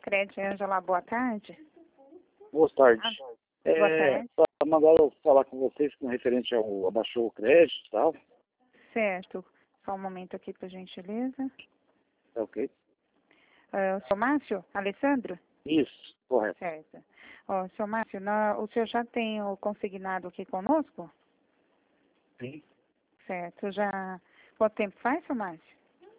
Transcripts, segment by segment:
Crédito Ângela, boa tarde. Boa tarde. Boa tarde. Mandaram eu falar com vocês com referente ao abaixou o crédito e tal. Certo. Só um momento aqui, por gentileza. Tá ok? O senhor Márcio? Alessandro? Isso, correto. Certo. Ó, senhor Márcio, o senhor já tem o consignado aqui conosco? Sim. Certo. Já... Quanto tempo faz, senhor Márcio?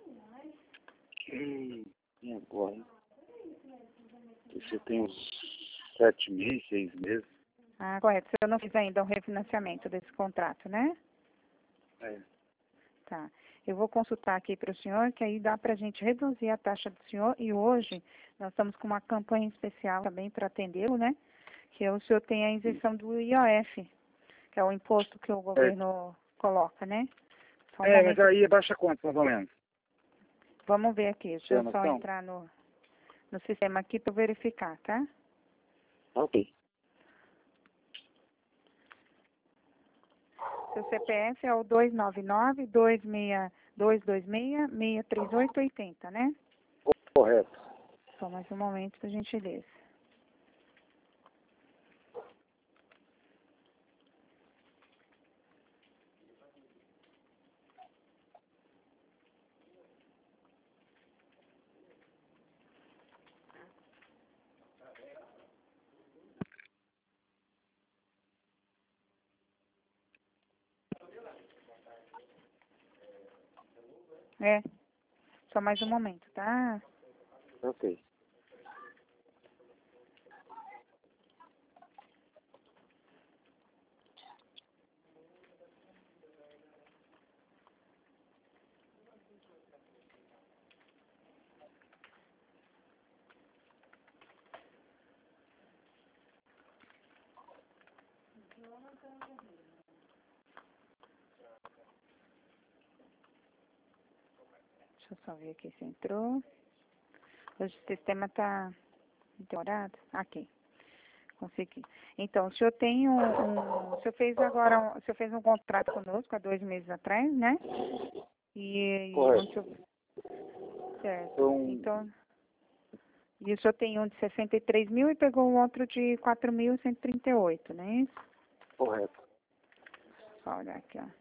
E agora? Você tem uns 7 meses, 6 meses. Ah, correto. O senhor não fez ainda o refinanciamento desse contrato, né? É. Tá. Eu vou consultar aqui para o senhor, que aí dá para a gente reduzir a taxa do senhor. E hoje nós estamos com uma campanha especial também para atendê-lo, né? Que o senhor tem a isenção do IOF, que é o imposto que o governo coloca, né? Só um Mas momento. aí baixa quanto, mais ou menos? Vamos ver aqui. Deixa eu Tem só noção? entrar no sistema aqui para verificar, tá? Tá ok. Seu CPF é o 299-226-63880, né? Correto. Só mais um momento, por gentileza. Só mais um momento, tá? Tá ok. Deixa eu só ver aqui se entrou. Hoje o sistema está demorado. Aqui. Consegui. Então, o senhor tem o senhor fez agora, o senhor fez um contrato conosco há 2 meses atrás, né? Correto. Certo. Então, e o senhor tem um de 63 mil e pegou o outro de 4.138, não é isso? Correto. Só olhar aqui, ó.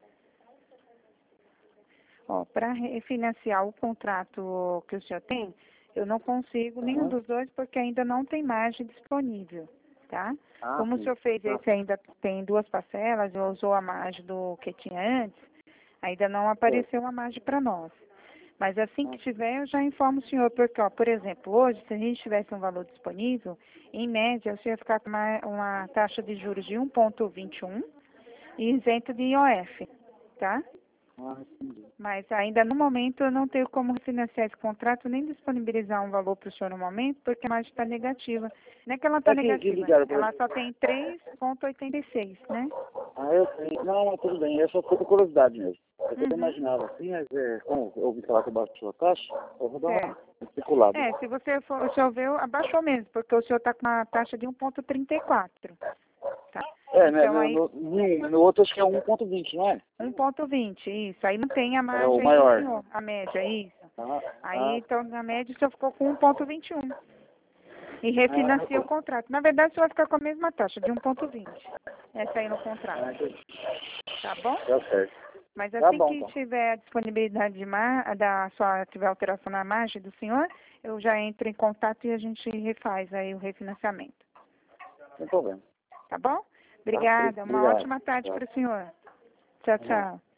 Ó, para refinanciar o contrato que o senhor tem, eu não consigo nenhum dos dois porque ainda não tem margem disponível, tá? Como o senhor fez esse ainda tem 2 parcelas, usou a margem do que tinha antes, ainda não apareceu a margem para nós. Mas assim que tiver, eu já informo o senhor, porque, ó, por exemplo, hoje, se a gente tivesse um valor disponível, em média, o senhor ia ficar com uma taxa de juros de 1,21 e isento de IOF, tá? Entendi. Mas ainda no momento eu não tenho como financiar esse contrato, nem disponibilizar um valor para o senhor no momento, porque a margem está negativa. Não é que ela está negativa, ela só tem 3,86, né? Eu sei. Não, tudo bem. É só por curiosidade mesmo. Eu não imaginava assim, mas como eu ouvi falar que baixou a taxa, eu vou dar uma especulada. Se você for, o senhor viu, abaixou mesmo, porque o senhor está com uma taxa de 1,34. Tá? Então, aí, no outro acho que é 1,20, não é? 1,20, isso. Aí não tem a margem o maior. do senhor, a média, isso. Aí, então, na média, o senhor ficou com 1,21. E refinancia o contrato. Na verdade, o senhor vai ficar com a mesma taxa, de 1,20. Essa aí no contrato. Tá bom? Tá certo. Mas assim que tiver a disponibilidade tiver alteração na margem do senhor, eu já entro em contato e a gente refaz aí o refinanciamento. Sem problema. Tá bom? Obrigada. Uma ótima tarde para o senhor. Tchau, tchau.